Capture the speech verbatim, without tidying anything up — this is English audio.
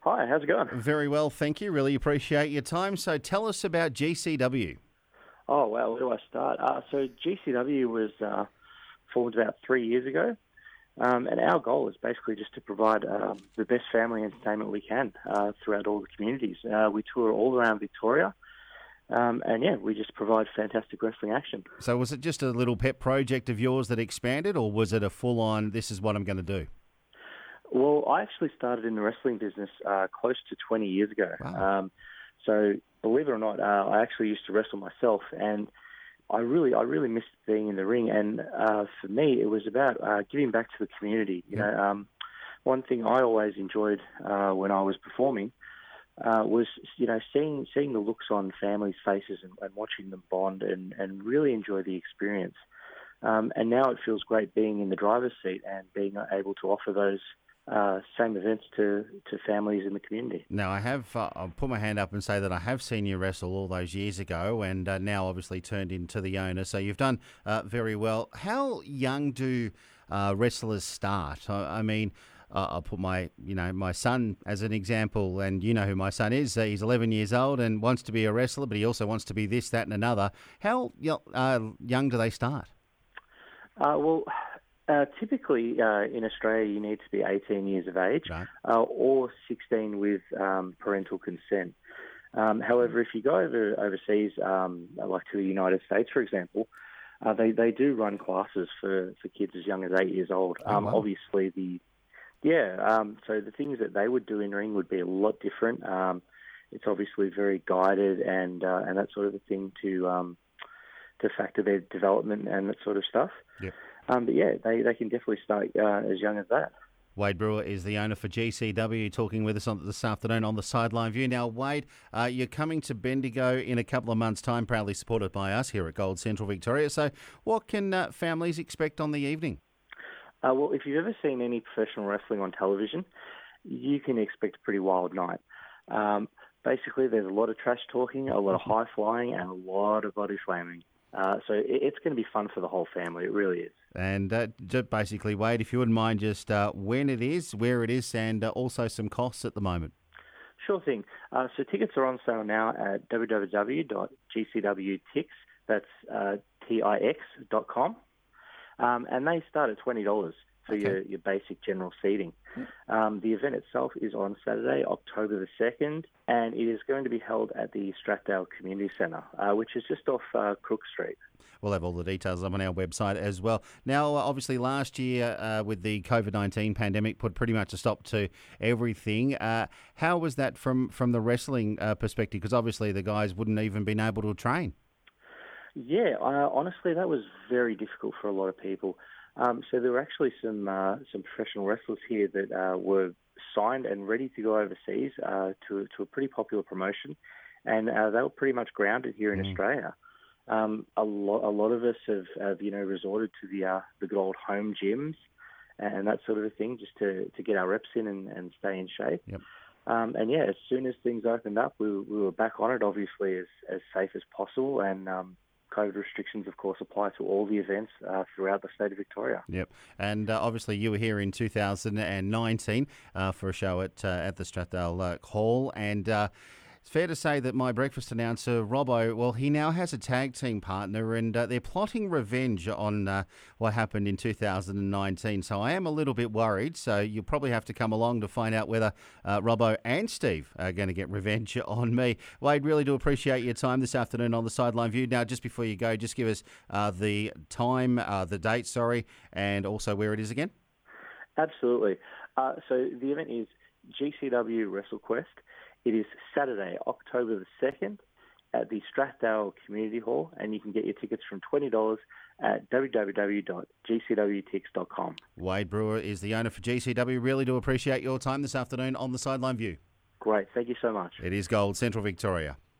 Hi, how's it going? Very well, thank you. Really appreciate your time. So tell us about G C W. Oh, wow, where do I start? Uh, so G C W was uh, formed about three years ago, um, and our goal is basically just to provide um, the best family entertainment we can uh, throughout all the communities. Uh, we tour all around Victoria, um, and yeah, we just provide fantastic wrestling action. So was it just a little pet project of yours that expanded, or was it a full-on, this is what I'm going to do? Well, I actually started in the wrestling business uh, close to twenty years ago. Wow. Um, so believe it or not, uh, I actually used to wrestle myself, and I really, I really missed being in the ring. And uh, for me, it was about uh, giving back to the community. You Yeah. know, um, one thing I always enjoyed uh, when I was performing uh, was, you know, seeing seeing the looks on families' faces and, and watching them bond and, and really enjoy the experience. Um, and now it feels great being in the driver's seat and being able to offer those Uh, same events to, to families in the community. Now, I have, uh, I'll put my hand up and say that I have seen you wrestle all those years ago and uh, now obviously turned into the owner, so you've done uh, very well. How young do uh, wrestlers start? I, I mean, uh, I'll put my, you know, my son as an example, and you know who my son is. Uh, he's eleven years old and wants to be a wrestler, but he also wants to be this, that and another. How uh, young do they start? Uh, well... Uh, typically, uh, in Australia, you need to be eighteen years of age, Right. uh, or sixteen with um, parental consent. Um, however, if you go over overseas, um, like to the United States, for example, uh, they they do run classes for, for kids as young as eight years old. Oh, Um, wow. Obviously, the yeah, um, so the things that they would do in ring would be a lot different. Um, it's obviously very guided and uh, and that sort of a thing to um, to factor their development and that sort of stuff. Yep. Um, but yeah, they, they can definitely start uh, as young as that. Wade Brewer is the owner for G C W, talking with us on this afternoon on the Sideline View. Now, Wade, uh, you're coming to Bendigo in a couple of months' time, proudly supported by us here at Gold Central Victoria. So what can uh, families expect on the evening? Uh, well, if you've ever seen any professional wrestling on television, you can expect a pretty wild night. Um, basically, there's a lot of trash talking, a lot of high flying, and a lot of body slamming. Uh, so it, it's going to be fun for the whole family. It really is. And uh, just basically, Wade, if you wouldn't mind just uh, when it is, where it is, and uh, also some costs at the moment. Sure thing. Uh, so tickets are on sale now at w w w dot g c w tix, that's uh, T I X dot com, um, and they start at twenty dollars for Okay. your, your basic general seating. Um, the event itself is on Saturday, October the second, and it is going to be held at the Strathdale Community Centre, uh, which is just off uh, Crook Street. We'll have all the details up on our website as well. Now, uh, obviously, last year uh, with the COVID nineteen pandemic put pretty much a stop to everything. Uh, how was that from, from the wrestling uh, perspective? Because obviously the guys wouldn't even been able to train. Yeah, uh, honestly, that was very difficult for a lot of people. Um, so there were actually some uh, some professional wrestlers here that uh, were signed and ready to go overseas uh, to to a pretty popular promotion, and uh, they were pretty much grounded here in Mm. Australia. Um, a lot a lot of us have, have you know resorted to the uh, the good old home gyms and that sort of a thing just to, to get our reps in and, and stay in shape. Yep. Um, and yeah, as soon as things opened up, we, we were back on it, obviously as, as safe as possible, and um, COVID restrictions, of course, apply to all the events uh, throughout the state of Victoria. Yep, and uh, obviously you were here in two thousand nineteen uh, for a show at uh, at the Strathdale uh, Hall, and uh, it's fair to say that my breakfast announcer, Robbo, well, he now has a tag team partner, and uh, they're plotting revenge on uh, what happened in two thousand nineteen. So I am a little bit worried. So you'll probably have to come along to find out whether uh, Robbo and Steve are going to get revenge on me. Wade, really do appreciate your time this afternoon on the Sideline View. Now, just before you go, just give us uh, the time, uh, the date, sorry, and also where it is again. Absolutely. Uh, so the event is G C W WrestleQuest. It is Saturday, October the second at the Strathdale Community Hall, and you can get your tickets from twenty dollars at w w w dot g c w tix dot com. Wade Brewer is the owner for G C W. Really do appreciate your time this afternoon on the Sideline View. Great. Thank you so much. It is Gold Central Victoria.